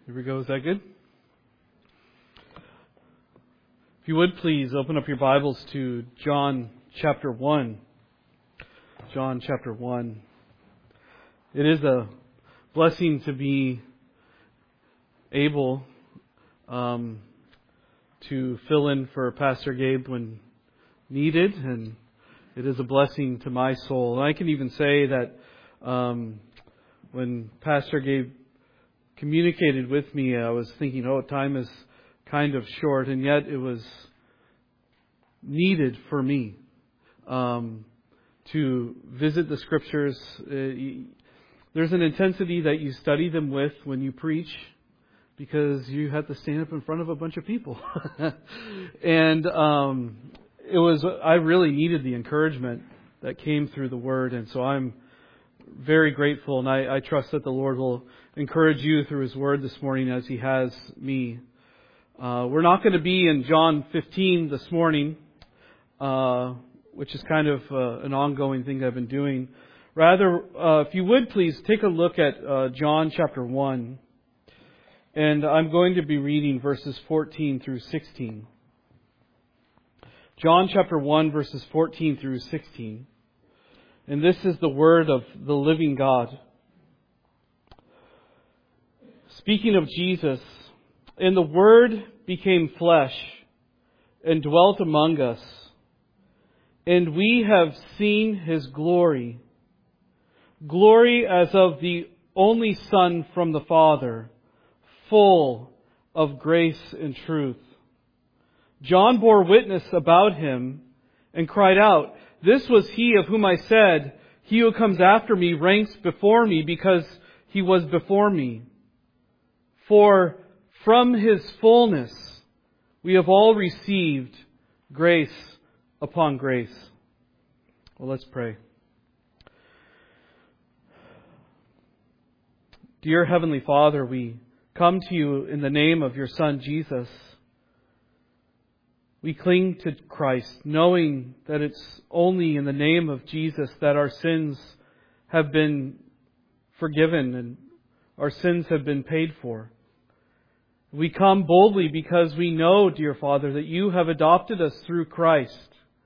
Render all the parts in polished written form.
Here we go. Is that good? If you would please open up your Bibles to John chapter 1. John chapter 1. It is a blessing to be able to fill in for Pastor Gabe when needed, and it is a blessing to my soul. And I can even say that when Pastor Gabe communicated with me, I was thinking, time is kind of short, and yet it was needed for me to visit the Scriptures. There's an intensity that you study them with when you preach, because you have to stand up in front of a bunch of people. And I really needed the encouragement that came through the Word, and so I'm very grateful, and I trust that the Lord will encourage you through His Word this morning as He has me. We're not going to be in John 15 this morning, which is kind of an ongoing thing I've been doing. Rather, if you would please take a look at John chapter 1. And I'm going to be reading verses 14 through 16. John chapter 1, verses 14 through 16. And this is the word of the living God. Speaking of Jesus, and the Word became flesh and dwelt among us, and we have seen His glory, glory as of the only Son from the Father, full of grace and truth. John bore witness about Him and cried out, "This was He of whom I said, 'He who comes after me ranks before me because He was before me.' For from His fullness we have all received grace upon grace." Well, let's pray. Dear Heavenly Father, we come to You in the name of Your Son, Jesus. We cling to Christ, knowing that it's only in the name of Jesus that our sins have been forgiven and our sins have been paid for. We come boldly because we know, dear Father, that You have adopted us through Christ,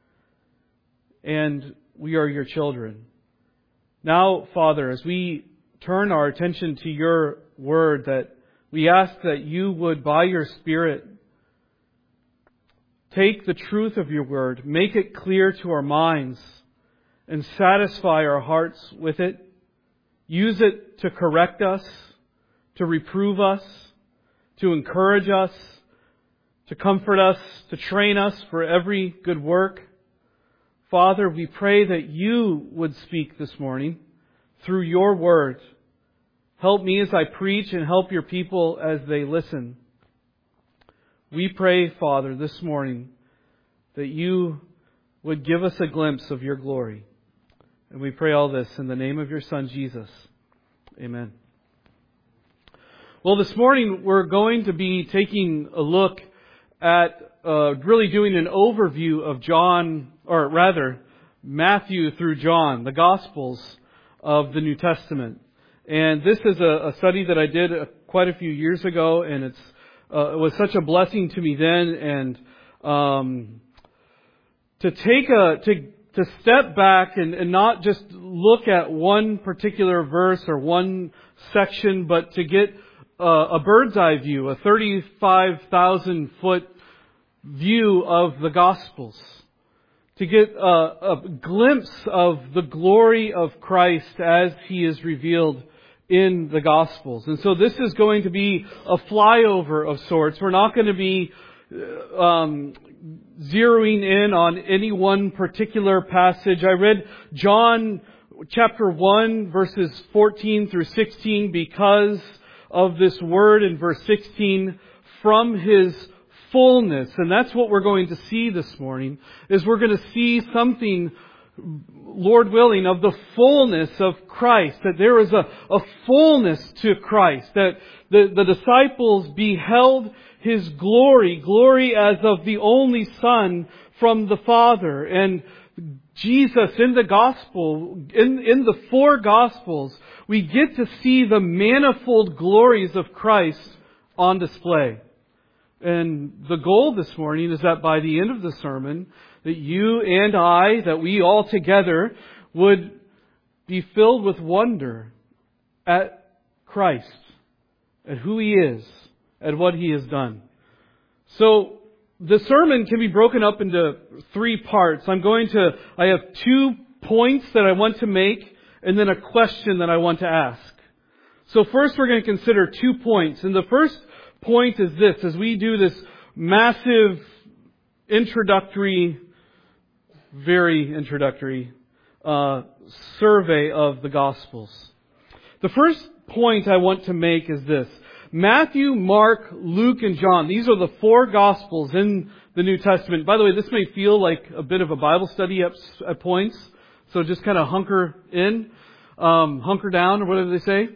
and we are Your children. Now, Father, as we turn our attention to Your Word, that we ask that You would, by Your Spirit, take the truth of Your Word, make it clear to our minds, and satisfy our hearts with it. Use it to correct us, to reprove us, to encourage us, to comfort us, to train us for every good work. Father, we pray that You would speak this morning through Your Word. Help me as I preach and help Your people as they listen. We pray, Father, this morning that You would give us a glimpse of Your glory. And we pray all this in the name of Your Son, Jesus. Amen. Well, this morning we're going to be taking a look at really doing an overview of Matthew through John, the Gospels of the New Testament. And this is a study that I did quite a few years ago, and it was such a blessing to me then. And to step back and not just look at one particular verse or one section, but to get a bird's eye view, a 35,000 foot view of the Gospels, to get a glimpse of the glory of Christ as He is revealed in the Gospels. And so this is going to be a flyover of sorts. We're not going to be zeroing in on any one particular passage. I read John chapter 1 verses 14 through 16 because of this word in verse 16, from His fullness. And that's what we're going to see this morning, is we're going to see something, Lord willing, of the fullness of Christ. That there is a fullness to Christ. That the disciples beheld His glory as of the only Son from the Father. And Jesus in the Gospel, in the four Gospels, we get to see the manifold glories of Christ on display. And the goal this morning is that by the end of the sermon, that you and I, that we all together would be filled with wonder at Christ, at who He is, at what He has done. So, the sermon can be broken up into 3 parts. I have 2 points that I want to make, and then a question that I want to ask. So first we're going to consider 2 points. And the first point is this: as we do this massive very introductory survey of the Gospels. The first point I want to make is this: Matthew, Mark, Luke, and John. These are the 4 Gospels in the New Testament. By the way, this may feel like a bit of a Bible study at points. So just kind of hunker down, or whatever they say.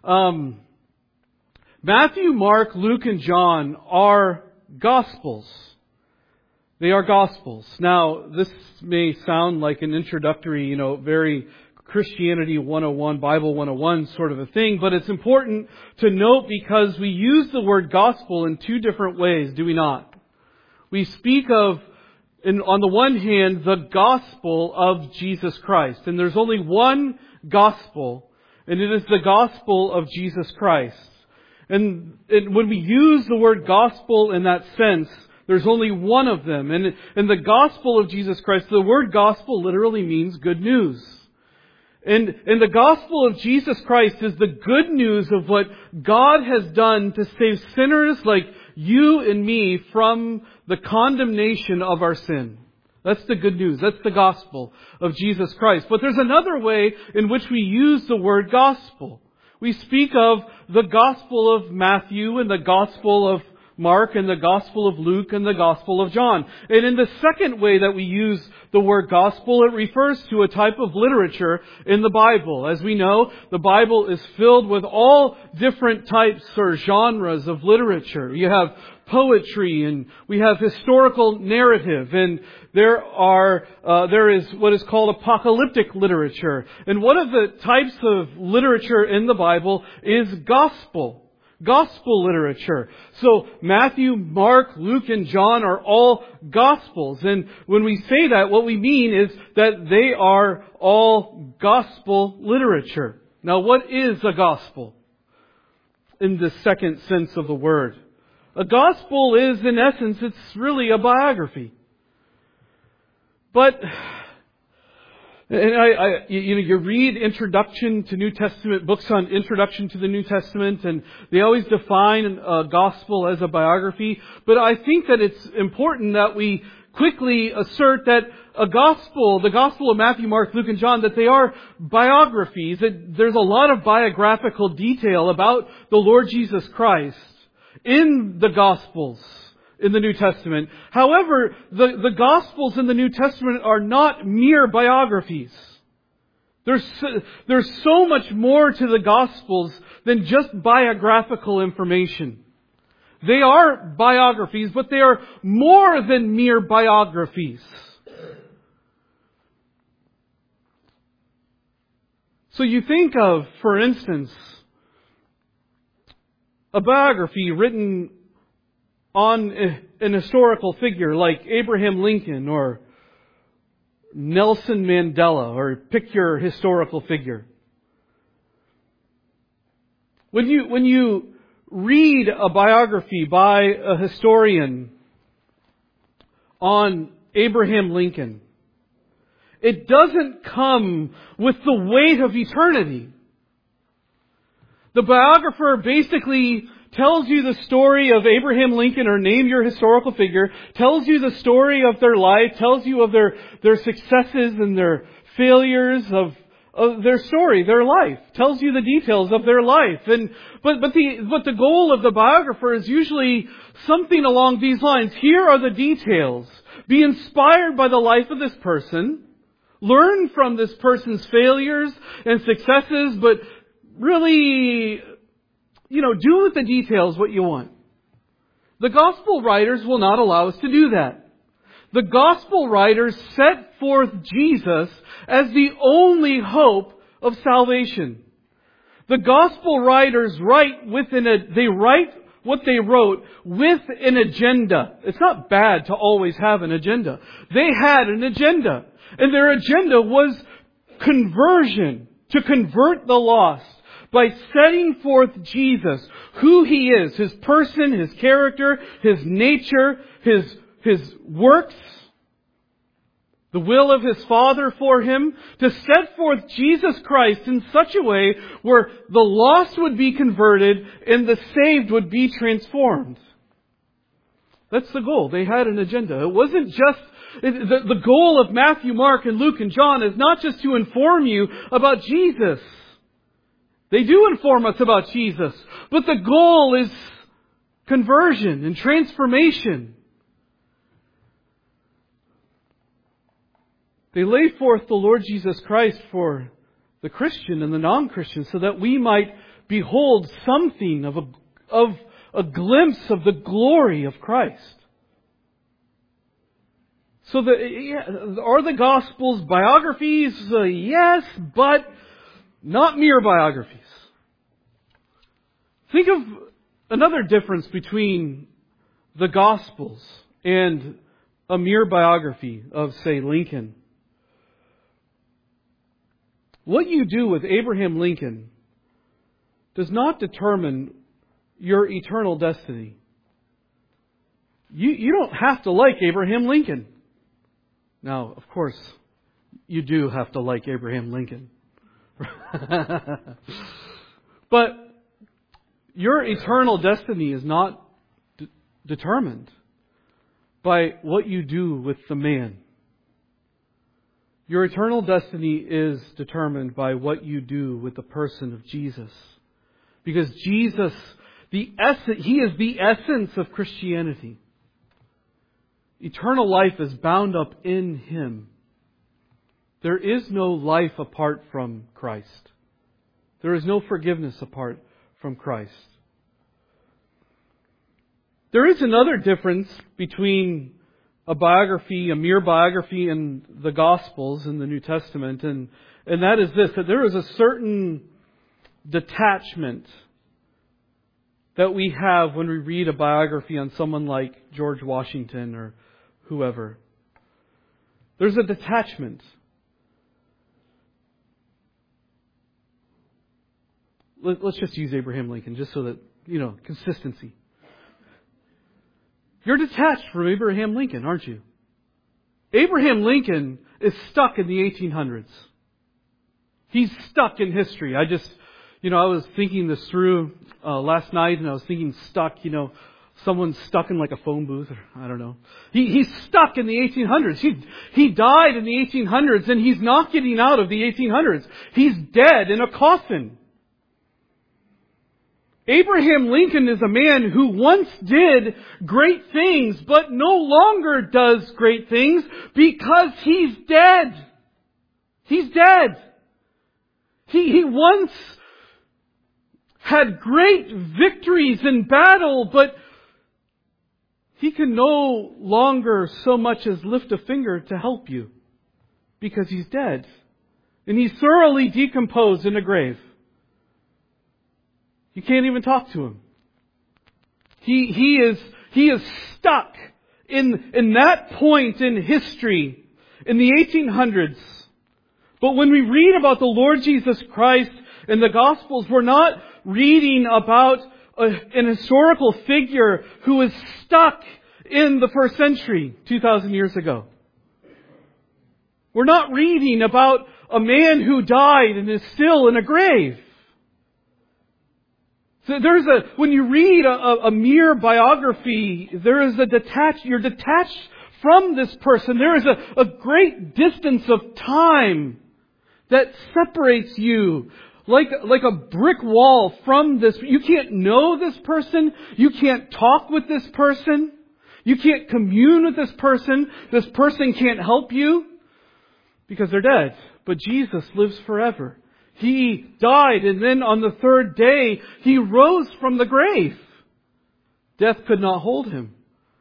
Matthew, Mark, Luke, and John are Gospels. They are Gospels. Now, this may sound like an introductory, very Christianity 101, Bible 101 sort of a thing, but it's important to note because we use the word gospel in 2 different ways, do we not? We speak of, on the one hand, the gospel of Jesus Christ. And there's only one gospel, and it is the gospel of Jesus Christ. And when we use the word gospel in that sense, there's only one of them. And in the gospel of Jesus Christ, the word gospel literally means good news. And the gospel of Jesus Christ is the good news of what God has done to save sinners like you and me from the condemnation of our sin. That's the good news. That's the gospel of Jesus Christ. But there's another way in which we use the word gospel. We speak of the gospel of Matthew and the gospel of Mark and the gospel of Luke and the gospel of John. And in the second way that we use the word gospel, it refers to a type of literature in the Bible. As we know, the Bible is filled with all different types or genres of literature. You have poetry, and we have historical narrative, and there is what is called apocalyptic literature. And one of the types of literature in the Bible is gospel literature. So Matthew, Mark, Luke, and John are all Gospels. And when we say that, what we mean is that they are all gospel literature. Now, what is a gospel in the second sense of the word? A gospel is, in essence, it's really a biography. But you read Introduction to New Testament, books on Introduction to the New Testament, and they always define a gospel as a biography. But I think that it's important that we quickly assert that the gospel of Matthew, Mark, Luke, and John, that they are biographies. That there's a lot of biographical detail about the Lord Jesus Christ in the Gospels in the New Testament. However, the Gospels in the New Testament are not mere biographies. There's so much more to the Gospels than just biographical information. They are biographies, but they are more than mere biographies. So you think of, for instance, a biography written on an historical figure like Abraham Lincoln or Nelson Mandela, or pick your historical figure. When you read a biography by a historian on Abraham Lincoln, it doesn't come with the weight of eternity. The biographer basically tells you the story of Abraham Lincoln, or name your historical figure, tells you the story of their life, tells you of their successes and their failures of their story, their life, tells you the details of their life. But the goal of the biographer is usually something along these lines. Here are the details. Be inspired by the life of this person. Learn from this person's failures and successes, but really, do with the details what you want. The gospel writers will not allow us to do that. The gospel writers set forth Jesus as the only hope of salvation. The gospel writers write what they wrote with an agenda. It's not bad to always have an agenda. They had an agenda. And their agenda was conversion, to convert the lost by setting forth Jesus, who He is, His person, His character, His nature, His works, the will of His Father for Him, to set forth Jesus Christ in such a way where the lost would be converted and the saved would be transformed. That's the goal. They had an agenda. It wasn't just the goal of Matthew, Mark, and Luke, and John is not just to inform you about Jesus. They do inform us about Jesus. But the goal is conversion and transformation. They lay forth the Lord Jesus Christ for the Christian and the non-Christian so that we might behold something of a glimpse of the glory of Christ. So are the Gospels biographies? Yes, but not mere biographies. Think of another difference between the Gospels and a mere biography of, say, Lincoln. What you do with Abraham Lincoln does not determine your eternal destiny. You don't have to like Abraham Lincoln. Now, of course, you do have to like Abraham Lincoln. But your eternal destiny is not determined by what you do with the man. Your eternal destiny is determined by what you do with the person of Jesus. Because Jesus, He is the essence of Christianity. Eternal life is bound up in Him. There is no life apart from Christ. There is no forgiveness apart from Christ. There is another difference between a biography, a mere biography in the Gospels in the New Testament, and that is this, that there is a certain detachment that we have when we read a biography on someone like George Washington or whoever. There's a detachment. Let's just use Abraham Lincoln, just so that, consistency. You're detached from Abraham Lincoln, aren't you? Abraham Lincoln is stuck in the 1800s. He's stuck in history. I was thinking this through last night, and I was thinking stuck, someone's stuck in like a phone booth, or I don't know. He's stuck in the 1800s. He died in the 1800s, and he's not getting out of the 1800s. He's dead in a coffin. Abraham Lincoln is a man who once did great things, but no longer does great things because he's dead. He's dead. He once had great victories in battle, but he can no longer so much as lift a finger to help you because he's dead. And he's thoroughly decomposed in a grave. You can't even talk to him. He is stuck in that point in history in the 1800s. But when we read about the Lord Jesus Christ in the Gospels, we're not reading about an historical figure who is stuck in the first century, 2,000 years ago. We're not reading about a man who died and is still in a grave. So when you read a mere biography, there is you're detached from this person. There is a great distance of time that separates you like a brick wall from this. You can't know this person. You can't talk with this person. You can't commune with this person. This person can't help you because they're dead. But Jesus lives forever. He died, and then on the third day, He rose from the grave. Death could not hold Him.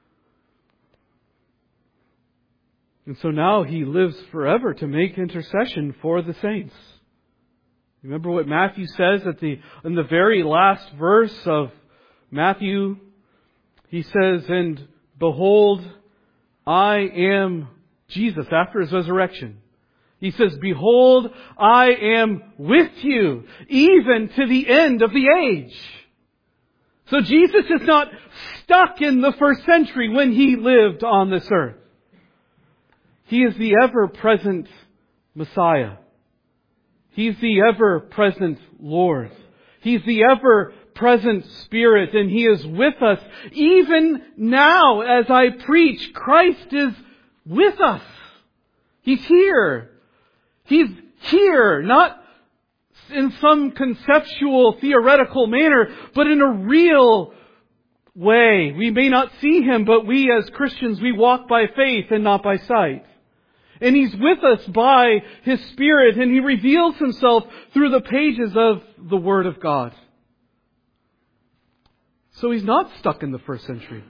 And so now He lives forever to make intercession for the saints. Remember what Matthew says in the very last verse of Matthew, he says, and behold, I am Jesus after His resurrection. He says, behold, I am with you, even to the end of the age. So Jesus is not stuck in the first century when He lived on this earth. He is the ever-present Messiah. He's the ever-present Lord. He's the ever-present Spirit, and He is with us. Even now, as I preach, Christ is with us. He's here. He's here, not in some conceptual, theoretical manner, but in a real way. We may not see Him, but we as Christians, we walk by faith and not by sight. And He's with us by His Spirit, and He reveals Himself through the pages of the Word of God. So He's not stuck in the first century.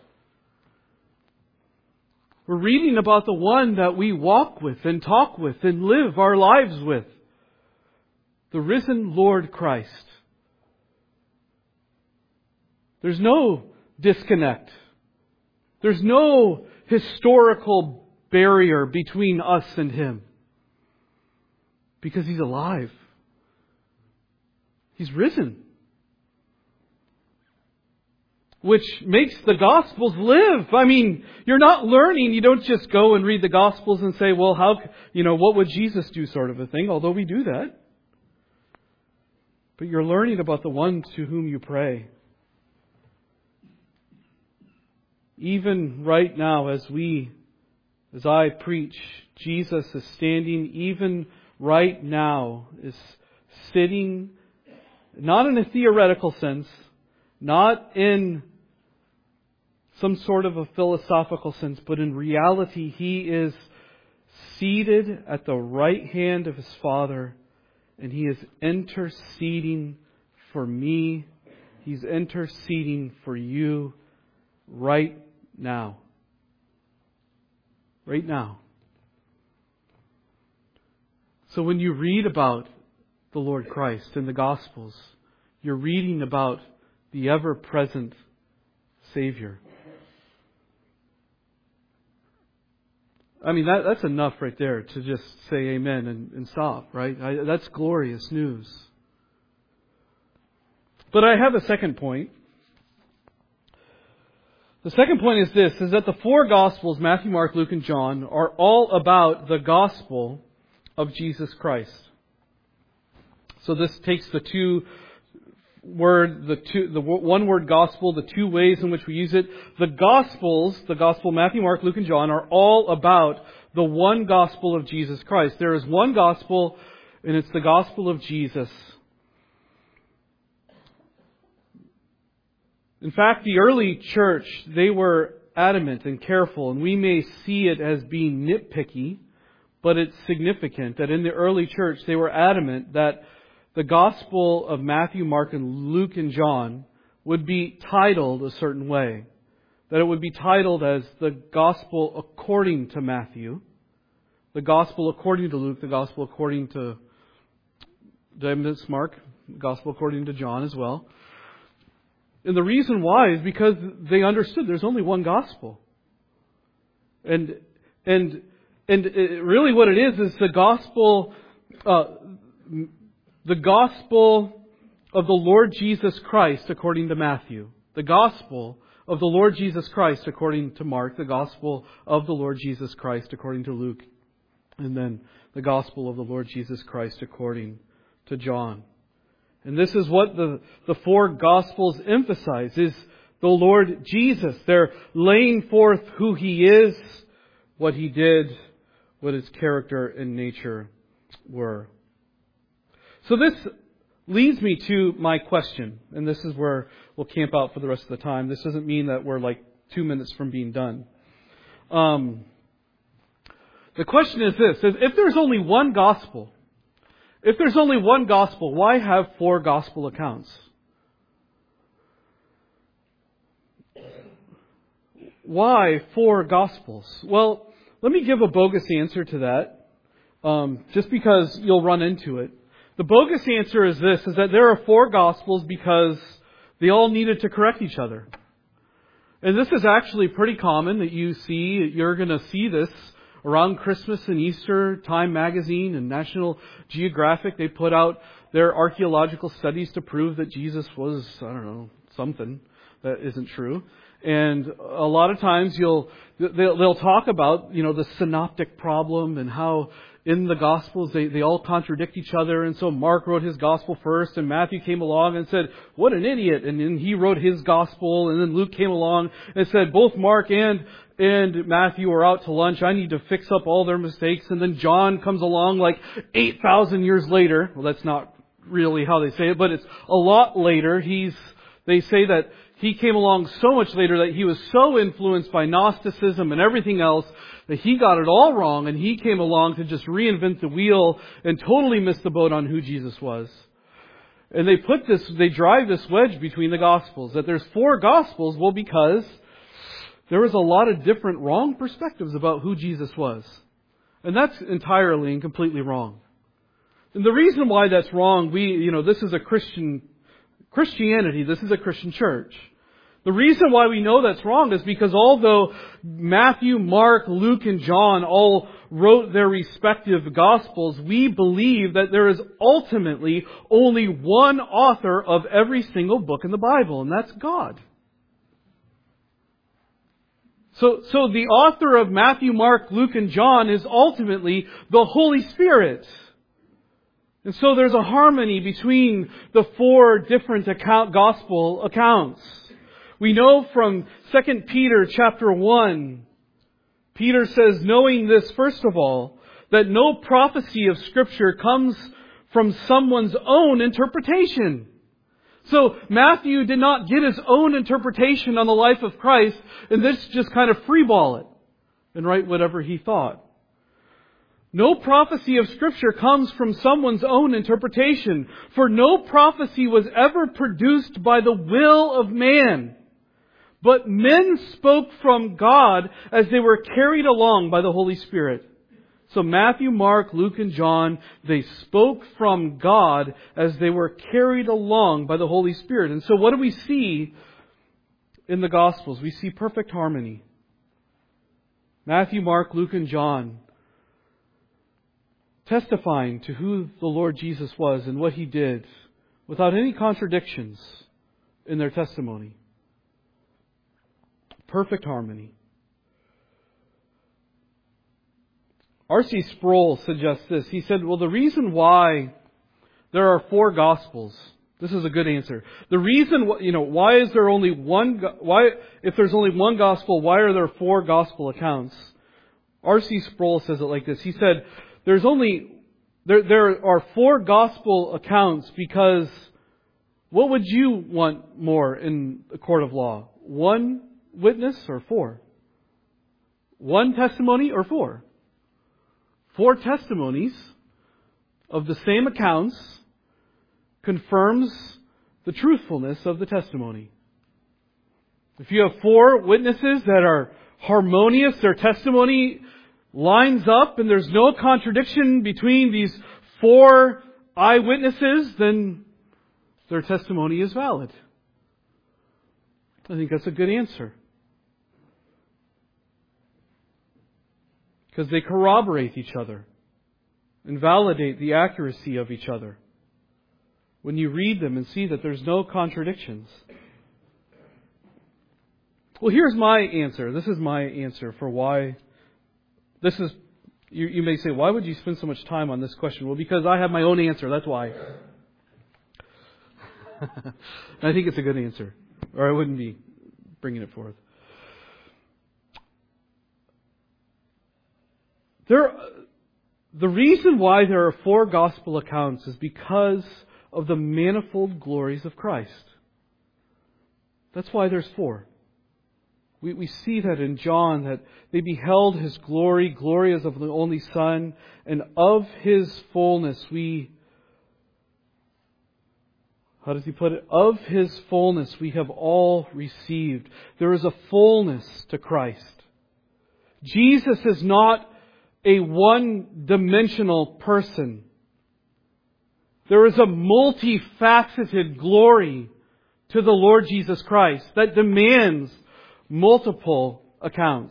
We're reading about the one that we walk with and talk with and live our lives with. The risen Lord Christ. There's no disconnect. There's no historical barrier between us and Him. Because He's alive. He's risen. Which makes the Gospels live. I mean, you're not learning. You don't just go and read the Gospels and say, well, what would Jesus do sort of a thing, although we do that. But you're learning about the one to whom you pray. Even right now, as I preach, Jesus is standing, even right now, is sitting, not in a theoretical sense, not in some sort of a philosophical sense, but in reality, He is seated at the right hand of His Father, and He is interceding for me. He's interceding for you right now. Right now. So when you read about the Lord Christ in the Gospels, you're reading about the ever-present Savior. I mean, that's enough right there to just say amen and stop, right? That's glorious news. But I have a second point. The second point is this, is that the four Gospels, Matthew, Mark, Luke, and John, are all about the gospel of Jesus Christ. So this takes the one word gospel, the two ways in which we use it. The Gospels, the Gospel Matthew, Mark, Luke, and John, are all about the one gospel of Jesus Christ. There is one gospel, and it's the gospel of Jesus. In fact, the early church, they were adamant and careful, and we may see it as being nitpicky, but it's significant that in the early church, they were adamant that the Gospel of Matthew, Mark, and Luke, and John would be titled a certain way. That it would be titled as the Gospel according to Matthew, the Gospel according to Luke, the Gospel according to Mark, the Gospel according to John as well. And the reason why is because they understood there's only one Gospel. And really what it is the Gospel... the Gospel of the Lord Jesus Christ according to Matthew. The Gospel of the Lord Jesus Christ according to Mark. The Gospel of the Lord Jesus Christ according to Luke. And then the Gospel of the Lord Jesus Christ according to John. And this is what the four Gospels emphasize, is the Lord Jesus. They're laying forth who He is, what He did, what His character and nature were. So this leads me to my question, and this is where we'll camp out for the rest of the time. This doesn't mean that we're like 2 minutes from being done. The question is this, if there's only one gospel, why have four gospel accounts? Why four gospels? Well, let me give a bogus answer to that, just because you'll run into it. The bogus answer is this, is that there are four Gospels because They all needed to correct each other. And this is actually pretty common that you're going to see this around Christmas and Easter. Time Magazine and National Geographic, they put out their archaeological studies to prove that Jesus was, something that isn't true. And a lot of times they'll talk about, the synoptic problem and how in the Gospels they all contradict each other. And so Mark wrote his Gospel first and Matthew came along and said, what an idiot. And then he wrote his Gospel, and then Luke came along and said, both Mark and Matthew are out to lunch. I need to fix up all their mistakes. And then John comes along like 8,000 years later. Well, that's not really how they say it, but it's a lot later. They say that he came along so much later that he was so influenced by Gnosticism and everything else that he got it all wrong, and he came along to just reinvent the wheel and totally missed the boat on who Jesus was. And they drive this wedge between the Gospels, that there's 4 Gospels, well, because there was a lot of different wrong perspectives about who Jesus was. And that's entirely and completely wrong. And the reason why that's wrong, this is a Christianity, this is a Christian church. The reason why we know that's wrong is because although Matthew, Mark, Luke, and John all wrote their respective Gospels, we believe that there is ultimately only one author of every single book in the Bible, and that's God. So the author of Matthew, Mark, Luke, and John is ultimately the Holy Spirit. And so there's a harmony between the 4 different gospel accounts. We know from 2 Peter chapter 1, Peter says, knowing this first of all, that no prophecy of Scripture comes from someone's own interpretation. So Matthew did not get his own interpretation on the life of Christ and just kind of freeball it and write whatever he thought. No prophecy of Scripture comes from someone's own interpretation, for no prophecy was ever produced by the will of man. But men spoke from God as they were carried along by the Holy Spirit. So Matthew, Mark, Luke, and John, they spoke from God as they were carried along by the Holy Spirit. And so what do we see in the Gospels? We see perfect harmony. Matthew, Mark, Luke, and John testifying to who the Lord Jesus was and what He did without any contradictions in their testimony. Perfect harmony. R.C. Sproul suggests this. He said, well, the reason why there are 4 Gospels, this is a good answer. The reason, why is there only if there's only one Gospel, why are there 4 Gospel accounts? R.C. Sproul says it like this. He said, there are 4 Gospel accounts because what would you want more in a court of law? 1 witness or 4? 1 testimony or 4? 4 testimonies of the same accounts confirms the truthfulness of the testimony. If you have 4 witnesses that are harmonious, their testimony lines up and there's no contradiction between these 4 eyewitnesses, then their testimony is valid. I think that's a good answer. Because they corroborate each other and validate the accuracy of each other when you read them and see that there's no contradictions. Well, here's my answer. This is my answer for why this is. You may say, why would you spend so much time on this question? Well, because I have my own answer. That's why. I think it's a good answer, or I wouldn't be bringing it forth. The reason why there are 4 gospel accounts is because of the manifold glories of Christ. That's why there's 4. We see that in John, that they beheld His glory, glory as of the only Son, and of His fullness how does he put it? Of His fullness we have all received. There is a fullness to Christ. Jesus is not a one-dimensional person. There is a multifaceted glory to the Lord Jesus Christ that demands multiple accounts.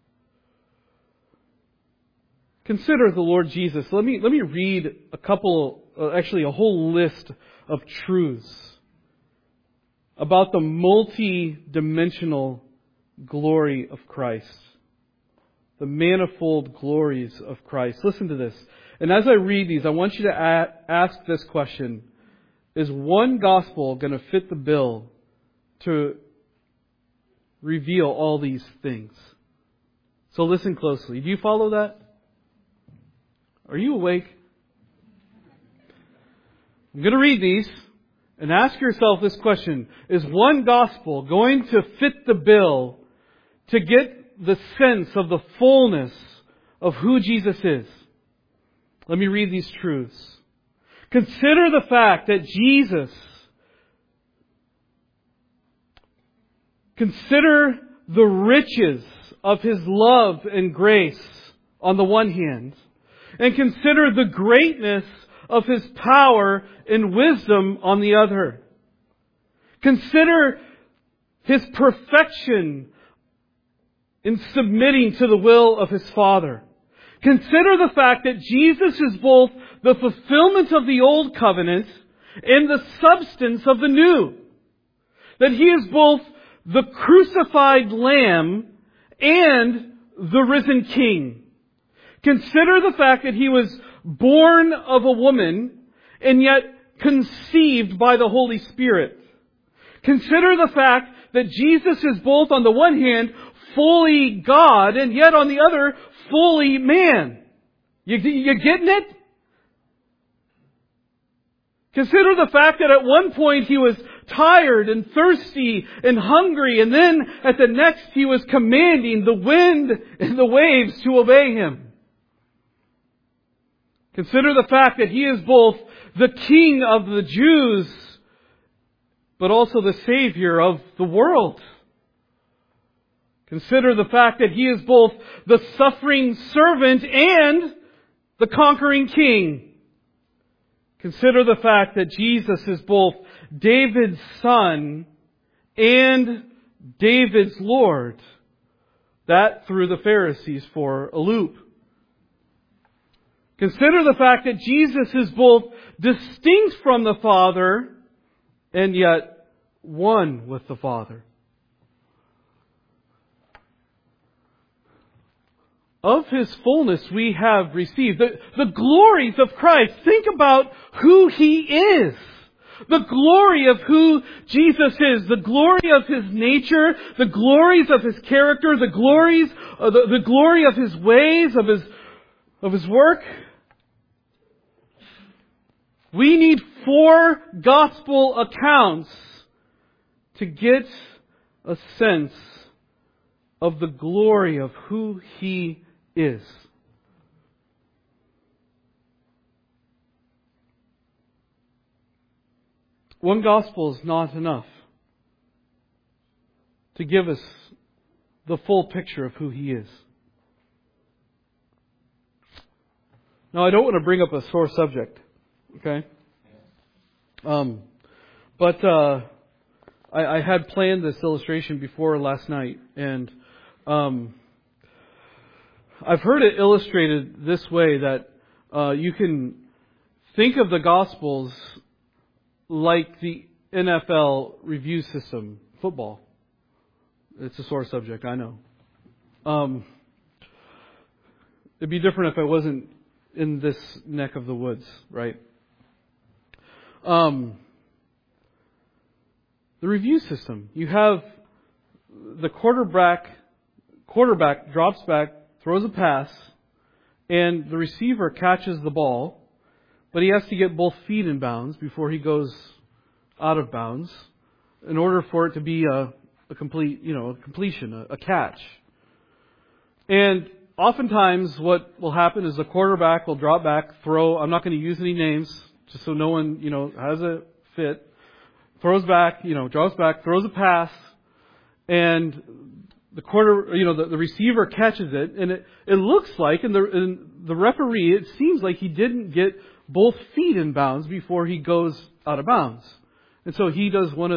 Consider the Lord Jesus. Let me read a whole list of truths about the multi-dimensional glory of Christ. The manifold glories of Christ. Listen to this. And as I read these, I want you to ask this question. Is one gospel going to fit the bill to reveal all these things? So listen closely. Do you follow that? Are you awake? I'm going to read these and ask yourself this question. Is one gospel going to fit the bill to get the sense of the fullness of who Jesus is? Let me read these truths. Consider the fact that consider the riches of His love and grace on the one hand, and consider the greatness of His power and wisdom on the other. Consider His perfection in submitting to the will of His Father. Consider the fact that Jesus is both the fulfillment of the Old Covenant and the substance of the New. That He is both the crucified Lamb and the risen King. Consider the fact that He was born of a woman and yet conceived by the Holy Spirit. Consider the fact that Jesus is both on the one hand fully God and yet on the other fully man. You getting it? Consider the fact that at one point He was tired and thirsty and hungry, and then at the next He was commanding the wind and the waves to obey Him. Consider the fact that He is both the King of the Jews, but also the Savior of the world. Consider the fact that He is both the suffering servant and the conquering King. Consider the fact that Jesus is both David's Son and David's Lord. That threw the Pharisees for a loop. Consider the fact that Jesus is both distinct from the Father and yet one with the Father. Of His fullness we have received. The glories of Christ. Think about who He is. The glory of who Jesus is. The glory of His nature. The glories of His character. The glory of His ways, of His work. We need 4 gospel accounts to get a sense of the glory of who He is. One gospel is not enough to give us the full picture of who He is. Now, I don't want to bring up a sore subject, okay? But I had planned this illustration before last night, and I've heard it illustrated this way, that you can think of the Gospels like the NFL review system, football. It's a sore subject, I know. It'd be different if I wasn't in this neck of the woods, right? The review system. You have the quarterback drops back, throws a pass, and the receiver catches the ball, but he has to get both feet in bounds before he goes out of bounds in order for it to be a complete, a completion, a catch. And oftentimes what will happen is the quarterback will drop back, throw, I'm not going to use any names, just so no one, has a fit, throws back, draws back, throws a pass, and the receiver catches it, and it looks like, and the referee, it seems like he didn't get both feet in bounds before he goes out of bounds. And so he does one of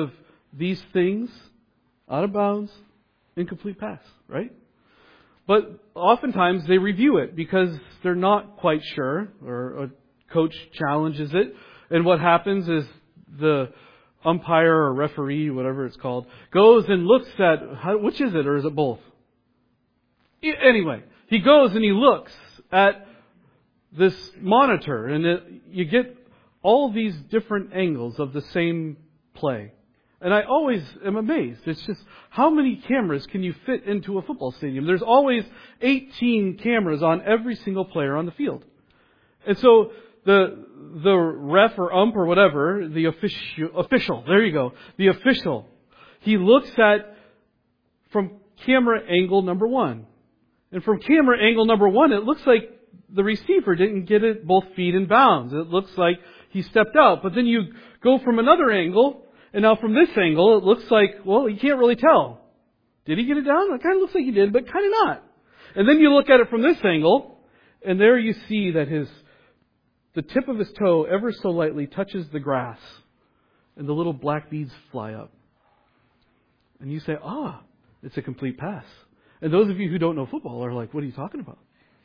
these things, out of bounds, incomplete pass, right? But oftentimes they review it because they're not quite sure, or a coach challenges it. And what happens is the umpire or referee, whatever it's called, goes and looks at, which is it, or is it both? Anyway, he goes and he looks at this monitor, and you get all these different angles of the same play. And I always am amazed. It's just, how many cameras can you fit into a football stadium? There's always 18 cameras on every single player on the field. And so the ref or ump or whatever, the official, there you go, the official, he looks at from camera angle number 1. And from camera angle number 1, it looks like the receiver didn't get it both feet in bounds. It looks like he stepped out. But then you go from another angle, and now from this angle, it looks like, well, you can't really tell. Did he get it down? It kind of looks like he did, but kind of not. And then you look at it from this angle, and there you see that the tip of his toe ever so lightly touches the grass, and the little black beads fly up. And you say, it's a complete pass. And those of you who don't know football are like, what are you talking about?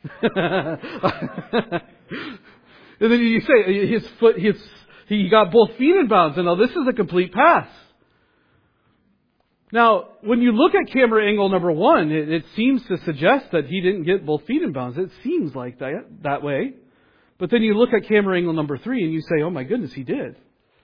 And then you say, his foot, he got both feet in bounds, and now this is a complete pass. Now, when you look at camera angle number 1, it seems to suggest that he didn't get both feet in bounds. It seems like that way. But then you look at camera angle number 3 and you say, oh my goodness, he did.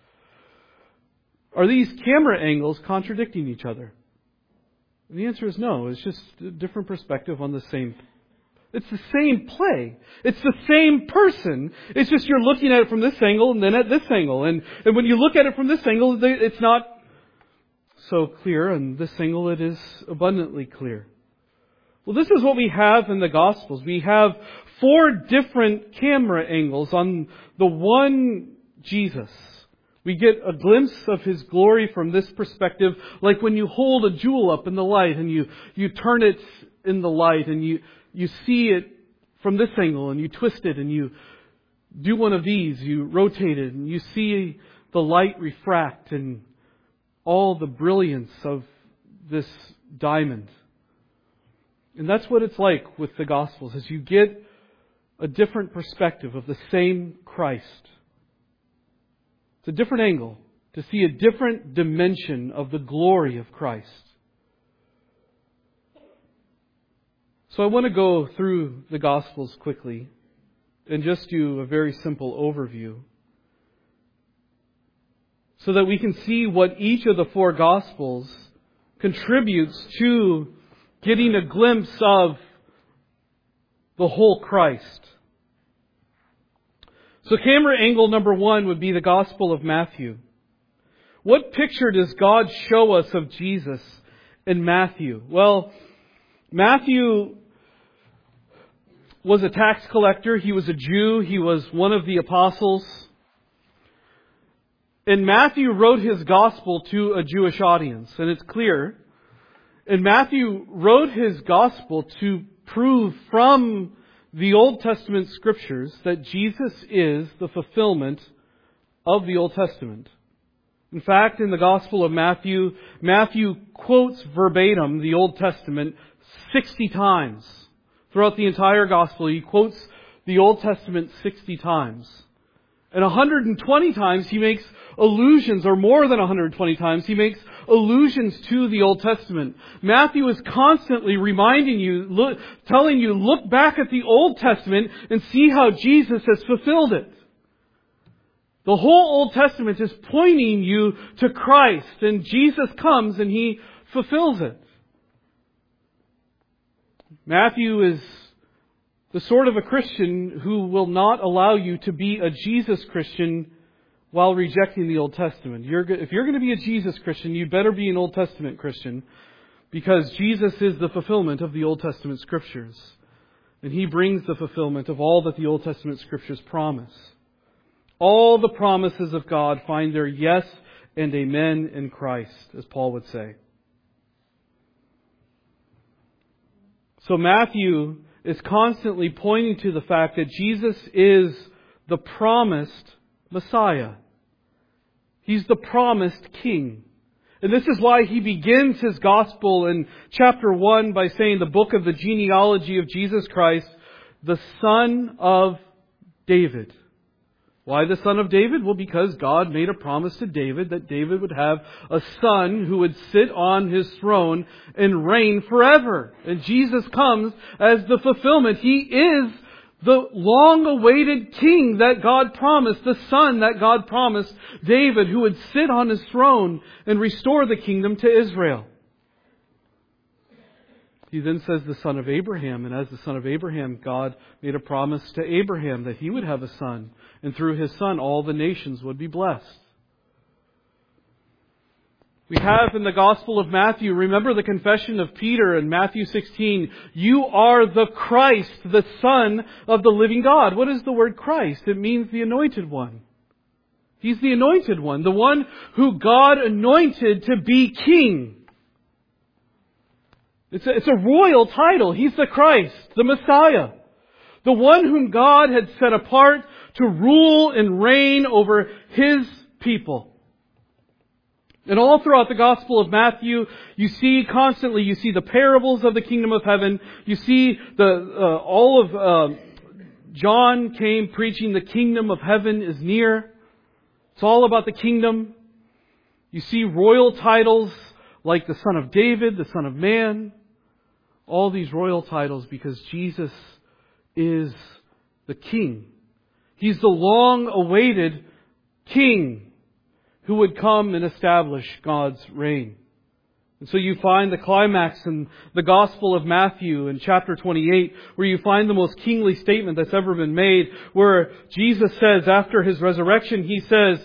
Are these camera angles contradicting each other? And the answer is no. It's just a different perspective on the same. It's the same play. It's the same person. It's just you're looking at it from this angle and then at this angle. And when you look at it from this angle, it's not so clear. And this angle, it is abundantly clear. Well, this is what we have in the Gospels. We have 4 different camera angles on the one Jesus. We get a glimpse of His glory from this perspective, like when you hold a jewel up in the light and you turn it in the light and you see it from this angle and you twist it and you do one of these, you rotate it and you see the light refract and all the brilliance of this diamond. And that's what it's like with the Gospels, as you get a different perspective of the same Christ. It's a different angle to see a different dimension of the glory of Christ. So I want to go through the Gospels quickly and just do a very simple overview so that we can see what each of the 4 Gospels contributes to getting a glimpse of the whole Christ. So camera angle number 1 would be the Gospel of Matthew. What picture does God show us of Jesus in Matthew? Well, Matthew was a tax collector. He was a Jew. He was one of the apostles. And Matthew wrote his Gospel to a Jewish audience. And it's clear. And Matthew wrote his Gospel to prove from the Old Testament Scriptures that Jesus is the fulfillment of the Old Testament. In fact, in the Gospel of Matthew, Matthew quotes verbatim the Old Testament 60 times. Throughout the entire Gospel, he quotes the Old Testament 60 times. And 120 times he makes allusions, or more than 120 times, he makes allusions to the Old Testament. Matthew is constantly reminding you, telling you, look back at the Old Testament and see how Jesus has fulfilled it. The whole Old Testament is pointing you to Christ, and Jesus comes and He fulfills it. Matthew is the sort of a Christian who will not allow you to be a Jesus Christian while rejecting the Old Testament. If you're going to be a Jesus Christian, you better be an Old Testament Christian, because Jesus is the fulfillment of the Old Testament Scriptures. And He brings the fulfillment of all that the Old Testament Scriptures promise. All the promises of God find their yes and amen in Christ, as Paul would say. So Matthew is constantly pointing to the fact that Jesus is the promised Messiah. He's the promised King. And this is why he begins his gospel in chapter 1 by saying the book of the genealogy of Jesus Christ, the son of David. Why the son of David? Well, because God made a promise to David that David would have a son who would sit on his throne and reign forever. And Jesus comes as the fulfillment. He is the long-awaited king that God promised, the son that God promised David, who would sit on his throne and restore the kingdom to Israel. He then says the son of Abraham, and as the son of Abraham, God made a promise to Abraham that he would have a son, and through his son all the nations would be blessed. We have in the Gospel of Matthew, remember the confession of Peter in Matthew 16, you are the Christ, the Son of the living God. What is the word Christ? It means the anointed one. He's the anointed one, the one who God anointed to be king. It's a royal title. He's the Christ, the Messiah, the one whom God had set apart to rule and reign over His people. And all throughout the Gospel of Matthew, you see the parables of the kingdom of heaven. You see John came preaching the kingdom of heaven is near. It's all about the kingdom. You see royal titles like the Son of David, the Son of Man. All these royal titles because Jesus is the King. He's the long-awaited King who would come and establish God's reign. And so you find the climax in the Gospel of Matthew in chapter 28, where you find the most kingly statement that's ever been made, where Jesus says, after His resurrection, He says,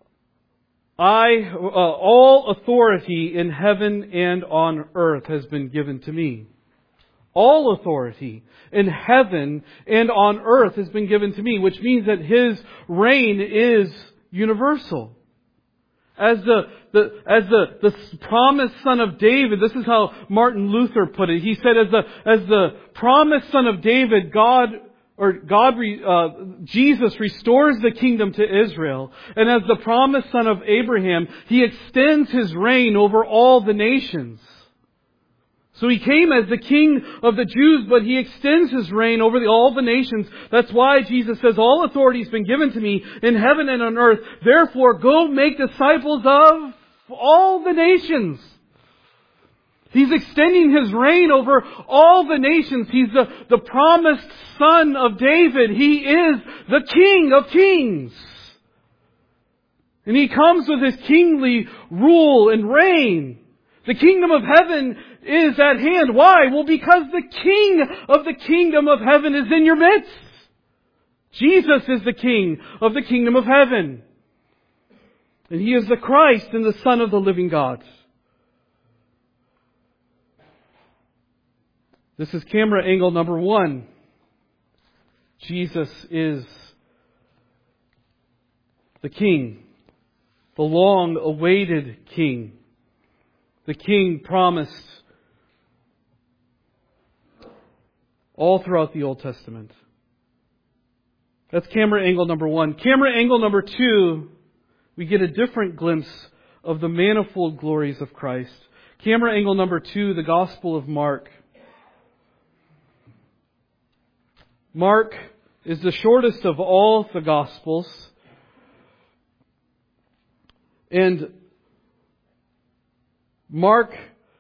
all authority in heaven and on earth has been given to me. All authority in heaven and on earth has been given to me, which means that His reign is universal. As the promised son of David, this is how Martin Luther put it. He said, as the promised son of David, Jesus restores the kingdom to Israel. And as the promised son of Abraham, He extends His reign over all the nations. So He came as the King of the Jews, but He extends His reign over all the nations. That's why Jesus says, all authority has been given to me in heaven and on earth. Therefore, go make disciples of all the nations. He's extending His reign over all the nations. He's the promised son of David. He is the King of kings. And He comes with His kingly rule and reign. The kingdom of heaven is at hand. Why? Well, because the King of the kingdom of heaven is in your midst. Jesus is the King of the kingdom of heaven. And He is the Christ and the Son of the living God. This is camera angle number 1. Jesus is the King, the long-awaited King. The King promised all throughout the Old Testament. That's camera angle number 1. Camera angle number 2, we get a different glimpse of the manifold glories of Christ. Camera angle number 2, the Gospel of Mark. Mark is the shortest of all the Gospels. And Mark,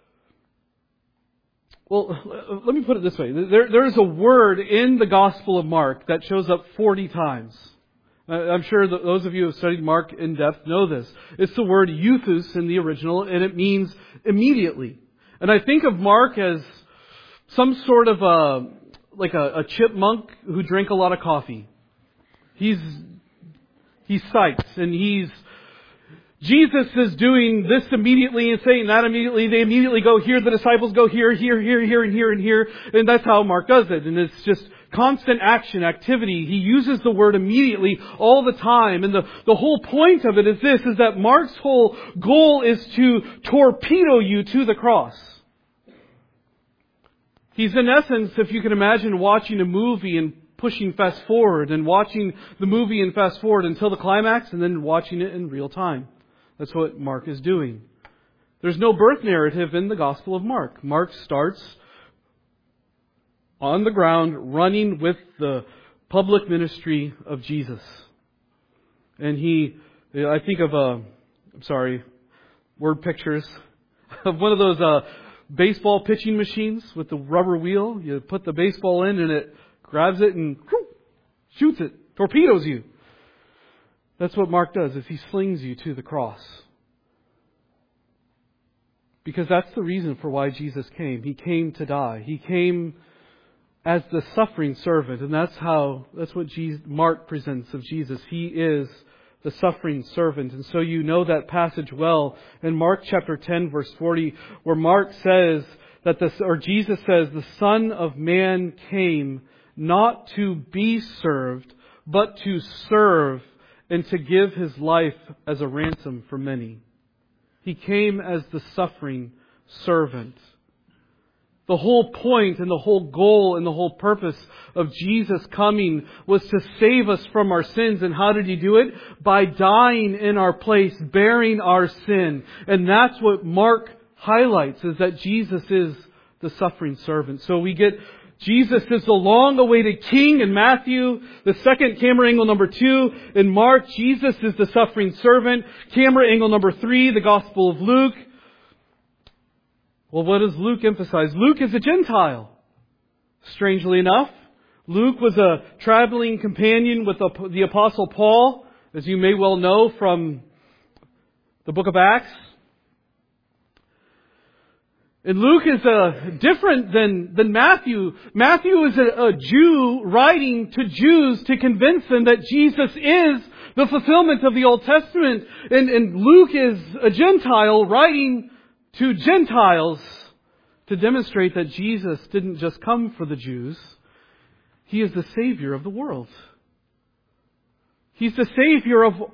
well, let me put it this way. There is a word in the Gospel of Mark that shows up 40 times. I'm sure that those of you who have studied Mark in depth know this. It's the word euthus in the original, and it means immediately. And I think of Mark as some sort of a chipmunk who drank a lot of coffee. He's psyched, and Jesus is doing this immediately and saying that immediately. They immediately go here. The disciples go here, and here. And that's how Mark does it. And it's just constant action, activity. He uses the word immediately all the time. And the whole point of it is this, is that Mark's whole goal is to torpedo you to the cross. He's in essence, if you can imagine watching a movie and pushing fast forward and watching the movie and fast forward until the climax and then watching it in real time. That's what Mark is doing. There's no birth narrative in the Gospel of Mark. Mark starts on the ground running with the public ministry of Jesus. And I think of word pictures of one of those baseball pitching machines with the rubber wheel. You put the baseball in and it grabs it and shoots it, torpedoes you. That's what Mark does, is he slings you to the cross. Because that's the reason for why Jesus came. He came to die. He came as the suffering servant. And that's what Mark presents of Jesus. He is the suffering servant. And so you know that passage well in Mark chapter 10 verse 40, where Mark says Jesus says, the Son of Man came not to be served, but to serve and to give His life as a ransom for many. He came as the suffering servant. The whole point and the whole goal and the whole purpose of Jesus coming was to save us from our sins. And how did He do it? By dying in our place, bearing our sin. And that's what Mark highlights, is that Jesus is the suffering servant. So we get Jesus is the long-awaited King in Matthew. The second camera angle number 2 in Mark. Jesus is the suffering servant. Camera angle number 3, the Gospel of Luke. Well, what does Luke emphasize? Luke is a Gentile. Strangely enough, Luke was a traveling companion with the Apostle Paul, as you may well know from the book of Acts. And Luke is different than Matthew. Matthew is a Jew writing to Jews to convince them that Jesus is the fulfillment of the Old Testament. And Luke is a Gentile writing to Gentiles to demonstrate that Jesus didn't just come for the Jews. He is the Savior of the world. He's the Savior of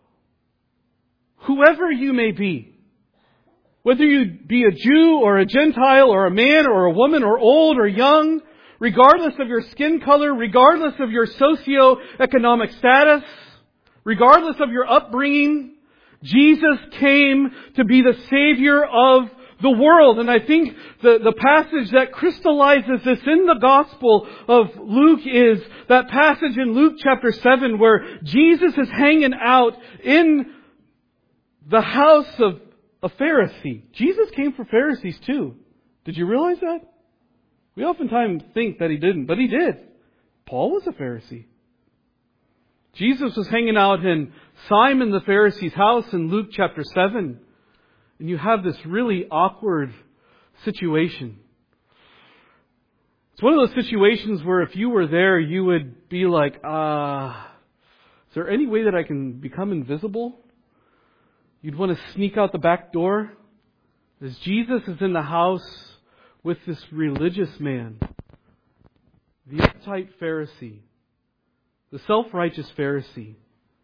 whoever you may be. Whether you be a Jew or a Gentile or a man or a woman or old or young, regardless of your skin color, regardless of your socioeconomic status, regardless of your upbringing, Jesus came to be the Savior of the world. And I think the passage that crystallizes this in the Gospel of Luke is that passage in Luke chapter 7 where Jesus is hanging out in the house of a Pharisee. Jesus came for Pharisees too. Did you realize that? We oftentimes think that He didn't, but He did. Paul was a Pharisee. Jesus was hanging out in Simon the Pharisee's house in Luke chapter 7. And you have this really awkward situation. It's one of those situations where if you were there, you would be like, is there any way that I can become invisible? You'd want to sneak out the back door. As Jesus is in the house with this religious man, the uptight Pharisee, the self-righteous Pharisee,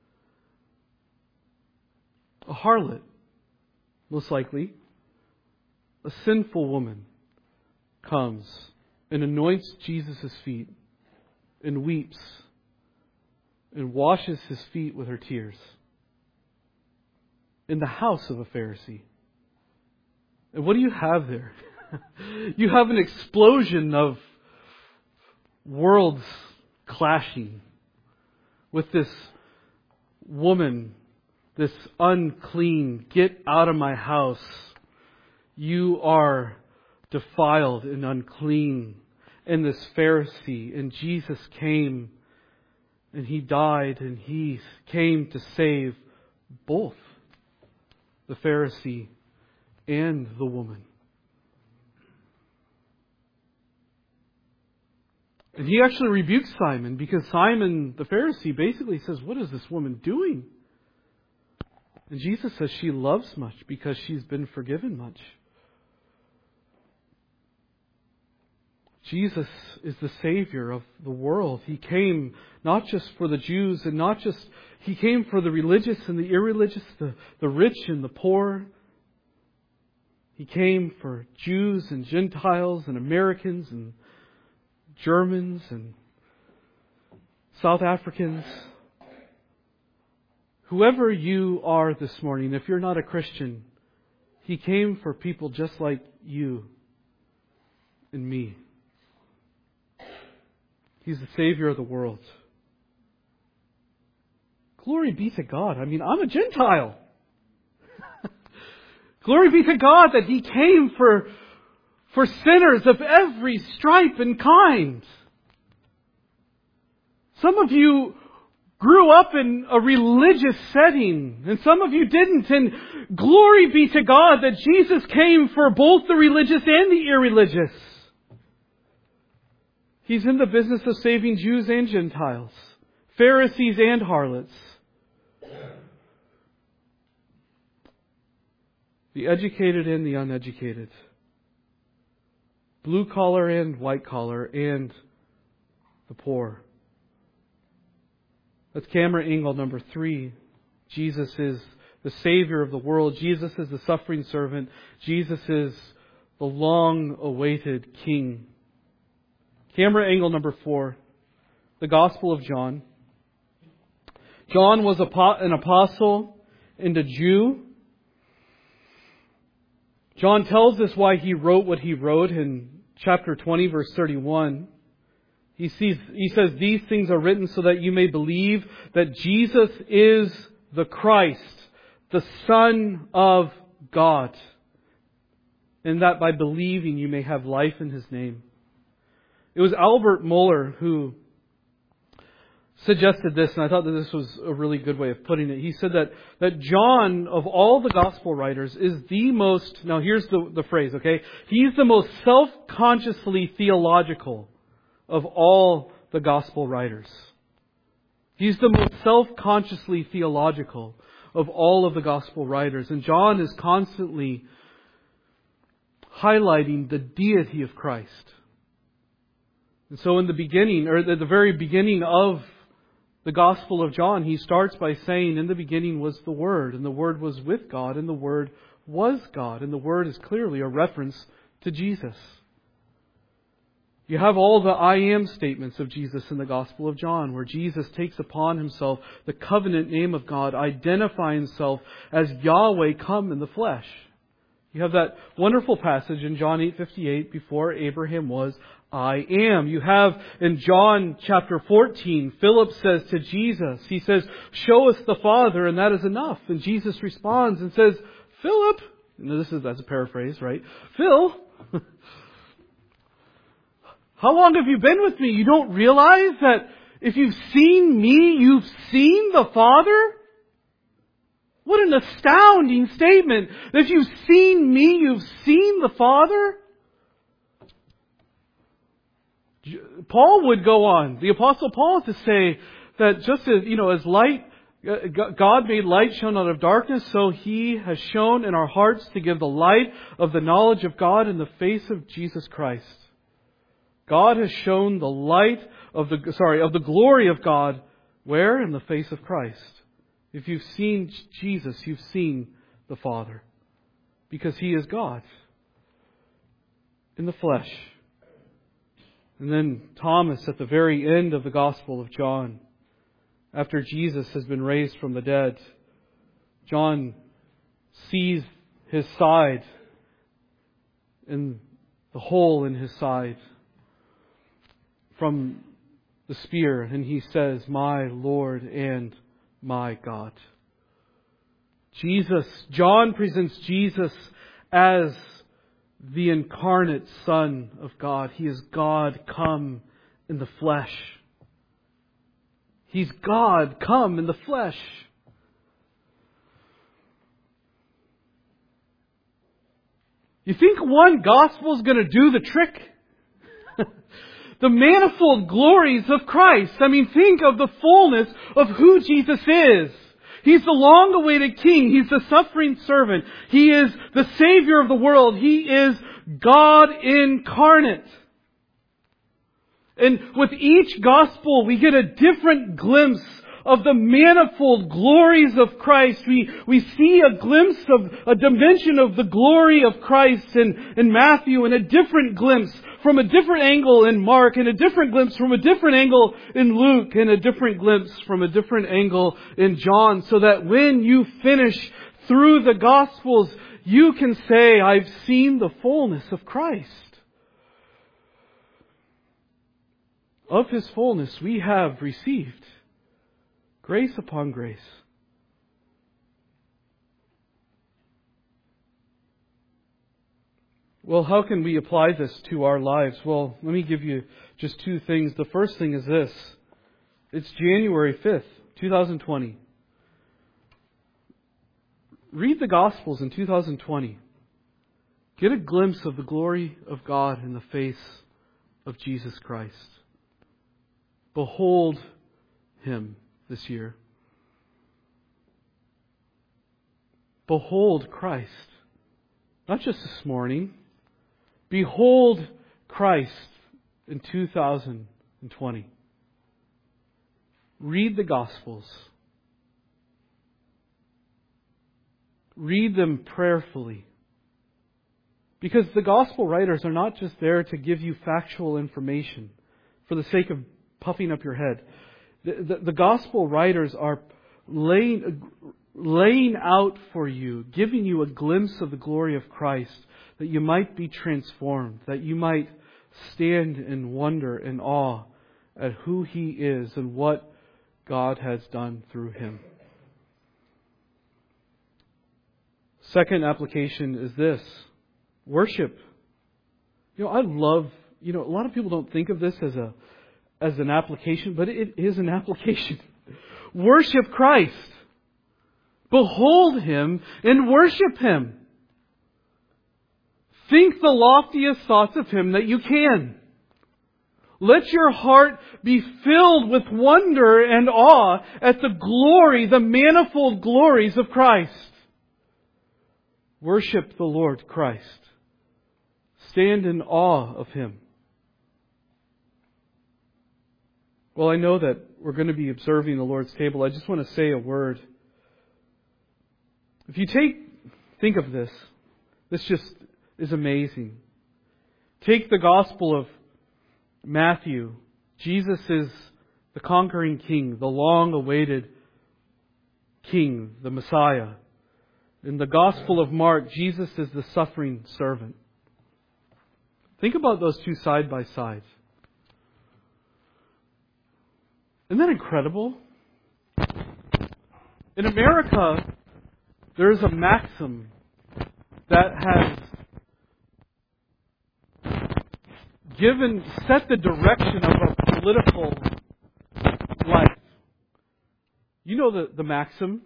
a harlot, most likely, a sinful woman, comes and anoints Jesus' feet and weeps and washes His feet with her tears. In the house of a Pharisee. And what do you have there? You have an explosion of worlds clashing with this woman, this unclean, get out of my house. You are defiled and unclean. And this Pharisee, and Jesus came and He died and He came to save both the Pharisee and the woman. And He actually rebukes Simon because Simon, the Pharisee, basically says, what is this woman doing? And Jesus says she loves much because she's been forgiven much. Jesus is the Savior of the world. He came not just for the Jews and He came for the religious and the irreligious, the rich and the poor. He came for Jews and Gentiles and Americans and Germans and South Africans. Whoever you are this morning, if you're not a Christian, He came for people just like you and me. He's the Savior of the world. Glory be to God. I mean, I'm a Gentile. Glory be to God that He came for sinners of every stripe and kind. Some of you grew up in a religious setting, and some of you didn't. And glory be to God that Jesus came for both the religious and the irreligious. He's in the business of saving Jews and Gentiles, Pharisees and harlots, the educated and the uneducated, blue collar and white collar, and the poor. That's camera angle number 3. Jesus is the Savior of the world. Jesus is the suffering servant. Jesus is the long-awaited King. Camera angle number 4. The Gospel of John. John was an apostle and a Jew. John tells us why he wrote what he wrote in chapter 20, verse 31. He says, "These things are written so that you may believe that Jesus is the Christ, the Son of God, and that by believing you may have life in His name." It was Albert Mohler who suggested this, and I thought that this was a really good way of putting it. He said that John, of all the gospel writers, is the most, now here's the phrase, okay? He's the most self-consciously theological of all the gospel writers. He's the most self-consciously theological of all of the gospel writers. And John is constantly highlighting the deity of Christ. And so in the beginning, or at the very beginning of the Gospel of John, he starts by saying, "In the beginning was the Word, and the Word was with God, and the Word was God." And the Word is clearly a reference to Jesus. You have all the I am statements of Jesus in the Gospel of John, where Jesus takes upon Himself the covenant name of God, identifying Himself as Yahweh come in the flesh. You have that wonderful passage in John 8:58, "Before Abraham was, I am." You have in John chapter 14, Philip says to Jesus, he says, "Show us the Father, and that is enough." And Jesus responds and says, "Philip," and that's a paraphrase, right? "Phil, how long have you been with me? You don't realize that if you've seen me, you've seen the Father?" What an astounding statement. If you've seen me, you've seen the Father? Paul would go on, the Apostle Paul, to say that just as, as light, God made light shone out of darkness, so He has shone in our hearts to give the light of the knowledge of God in the face of Jesus Christ. God has shown the light of the glory of God. Where? In the face of Christ. If you've seen Jesus, you've seen the Father. Because He is God in the flesh. And then Thomas, at the very end of the Gospel of John, after Jesus has been raised from the dead, John sees His side and the hole in His side from the spear, and he says, "My Lord and my God." John presents Jesus as the incarnate Son of God. He is God come in the flesh. He's God come in the flesh. You think one gospel is going to do the trick? The manifold glories of Christ. I mean, think of the fullness of who Jesus is. He's the long-awaited King. He's the suffering servant. He is the Savior of the world. He is God incarnate. And with each gospel, we get a different glimpse of the manifold glories of Christ. We see a glimpse of a dimension of the glory of Christ in Matthew, and a different glimpse from a different angle in Mark, and a different glimpse from a different angle in Luke, and a different glimpse from a different angle in John, so that when you finish through the Gospels, you can say, I've seen the fullness of Christ. Of His fullness we have received grace upon grace. Well, how can we apply this to our lives? Well, let me give you just two things. The first thing is this. It's January 5th, 2020. Read the Gospels in 2020. Get a glimpse of the glory of God in the face of Jesus Christ. Behold Him this year. Behold Christ. Not just this morning. Behold Christ in 2020. Read the Gospels. Read them prayerfully. Because the Gospel writers are not just there to give you factual information for the sake of puffing up your head. The Gospel writers are laying out for you, giving you a glimpse of the glory of Christ, that you might be transformed, that you might stand in wonder and awe at who He is and what God has done through Him. Second application is this. Worship. I love, a lot of people don't think of this as an application, but it is an application. Worship Christ. Behold Him and worship Him. Think the loftiest thoughts of Him that you can. Let your heart be filled with wonder and awe at the glory, the manifold glories of Christ. Worship the Lord Christ. Stand in awe of Him. Well, I know that we're going to be observing the Lord's table. I just want to say a word. If you think of this just is amazing. Take the Gospel of Matthew. Jesus is the conquering King, the long-awaited King, the Messiah. In the Gospel of Mark, Jesus is the suffering servant. Think about those two side by side. Isn't that incredible? In America, there is a maxim that has set the direction of our political life. You know the maxim?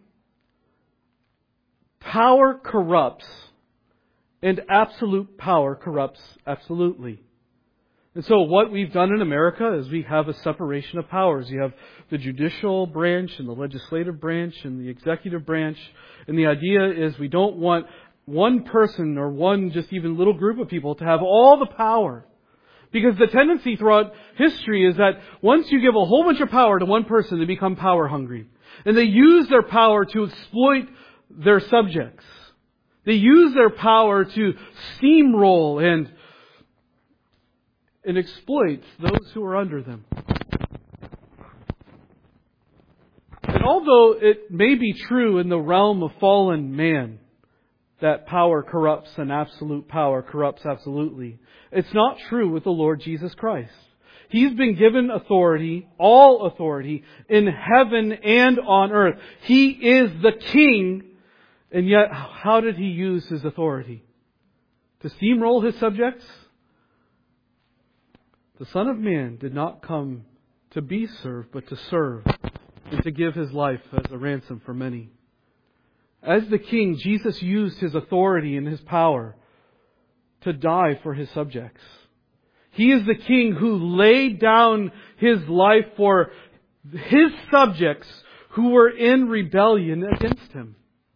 Power corrupts, and absolute power corrupts absolutely. And so what we've done in America is we have a separation of powers. You have the judicial branch and the legislative branch and the executive branch. And the idea is we don't want one person or one just even little group of people to have all the power. Because the tendency throughout history is that once you give a whole bunch of power to one person, they become power hungry. And they use their power to exploit their subjects. They use their power to steamroll and exploit those who are under them. And although it may be true in the realm of fallen man that power corrupts and absolute power corrupts absolutely, it's not true with the Lord Jesus Christ. He's been given authority, all authority, in heaven and on earth. He is the King, and yet how did He use His authority? To steamroll His subjects? The Son of Man did not come to be served, but to serve, and to give His life as a ransom for many. As the King, Jesus used His authority and His power to die for His subjects. He is the King who laid down His life for His subjects who were in rebellion against Him.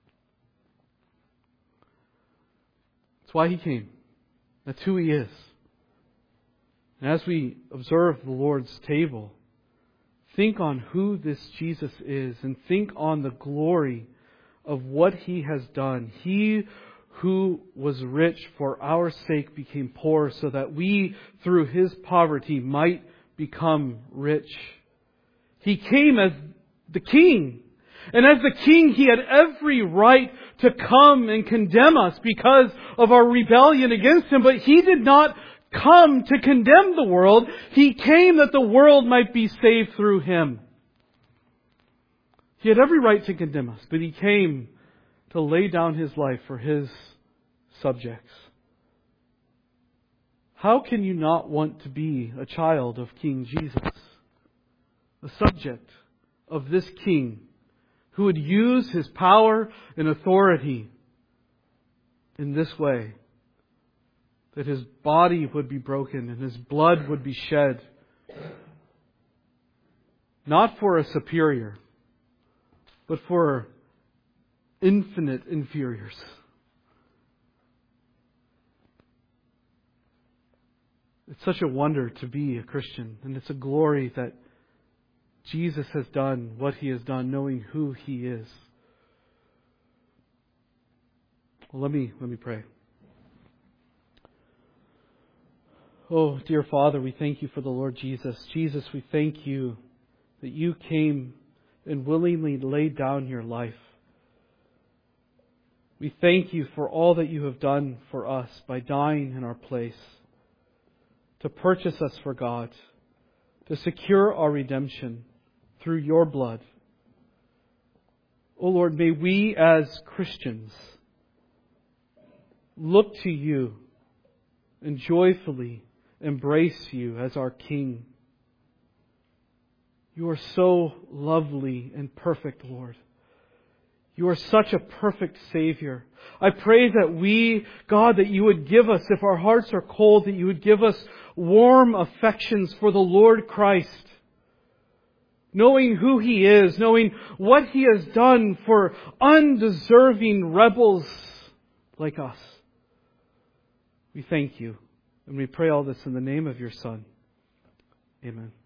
That's why He came. That's who He is. And as we observe the Lord's table, think on who this Jesus is and think on the glory of what He has done. He who was rich for our sake became poor so that we, through His poverty, might become rich. He came as the King. And as the King, He had every right to come and condemn us because of our rebellion against Him, but He did not come to condemn the world. He came that the world might be saved through Him. He had every right to condemn us, but He came to lay down His life for His subjects. How can you not want to be a child of King Jesus? A subject of this King who would use His power and authority in this way. That His body would be broken and His blood would be shed. Not for a superior, but for infinite inferiors. It's such a wonder to be a Christian, and it's a glory that Jesus has done what He has done, knowing who He is. Well, let me pray. Oh, dear Father, we thank You for the Lord Jesus. Jesus, we thank You that You came and willingly laid down Your life. We thank You for all that You have done for us by dying in our place, to purchase us for God, to secure our redemption through Your blood. Oh Lord, may we as Christians look to You and joyfully embrace You as our King. You are so lovely and perfect, Lord. You are such a perfect Savior. I pray that we, God, that You would give us, if our hearts are cold, that You would give us warm affections for the Lord Christ. Knowing who He is, knowing what He has done for undeserving rebels like us. We thank You, and we pray all this in the name of Your Son. Amen.